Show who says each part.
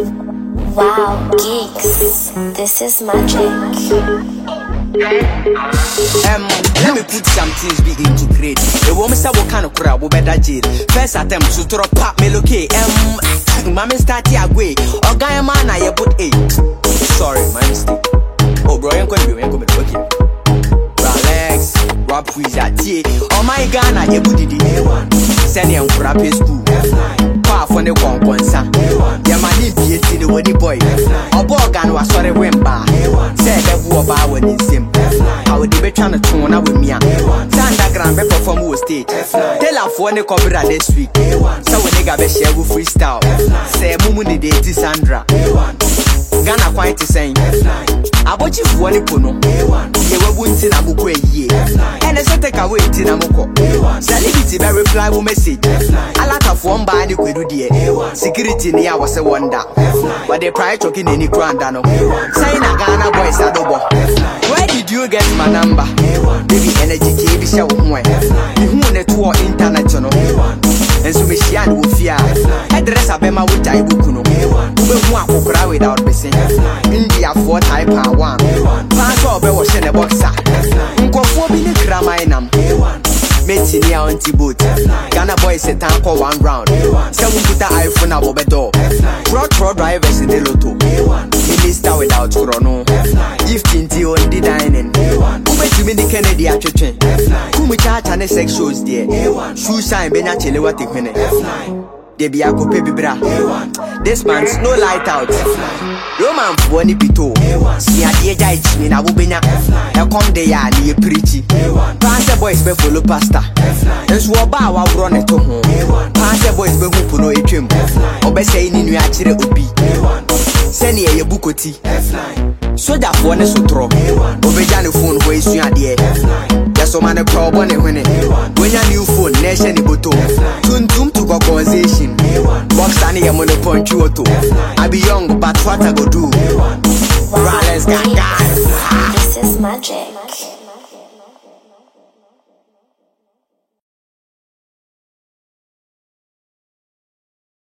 Speaker 1: Wow, geeks, this is magic.
Speaker 2: Let me put some things be into grade. The woman say what kind of crowd will better jail. First attempt to throw pop me look Mama start here way. Or guy man I put 8. Sorry, my mistake. Oh bro, you gonna be okay. Relax, rap quiz at T. Oh my Ghana, you put it A1. Send him for a school. Far from the conquensa. Yeah, my name is the wedding boy. A borgan was sorry when bar. Said that war bar when it's him. I would be trying to tune up with me. Santa Grand perform who stage. Tell her for the cover this week. So when they got a share with freestyle. Say Mumu the date Sandra. Ghana quite the same. I bought you for one puno. You were wouldn't in a book a year. And I said take away Tinamoko. Celebrity by reply will message. I like a form by the Quidu dear. Security near was a wonder. But they prior talking any grandano. Saying a Ghana boys adobo. Where did you get my number? Baby energy KB show one. You want to war international. And so Michian will fear. Address a bema with Taibukuno. Who cry without missing. India 4 type 1. Pass over was in a boxer. Uncle 4 minute Ramainam. Meti near anti-boot. Ghana boys set time for 1 round. Seven put the iPhone out of the door. Pro drivers in the lotto. Minister without chrono. If Tinti on the dining. Who met you in the Kennedy at Church? Who me charge and sex shows there? Shoe sign Bena Chelewatic minute. They be a coupe bra. This man's no light out. Roman for any pito. See a dear guy in a wubina. I come there and you preachy. Pastor boys be follow pastor. And swab our run it to home. Pastor boys be who puno a trim. Obe say in you actually ubi. Send ye a bukoti. So that for ne sutro. Obe jani phone where is you at the air. Yes, man a problem when it. When your new phone, nation ibuto. Tuntum to go conversation. Box and I'm gonna punch you to. I be young, but what I go do?
Speaker 1: Wow, geeks, this is magic.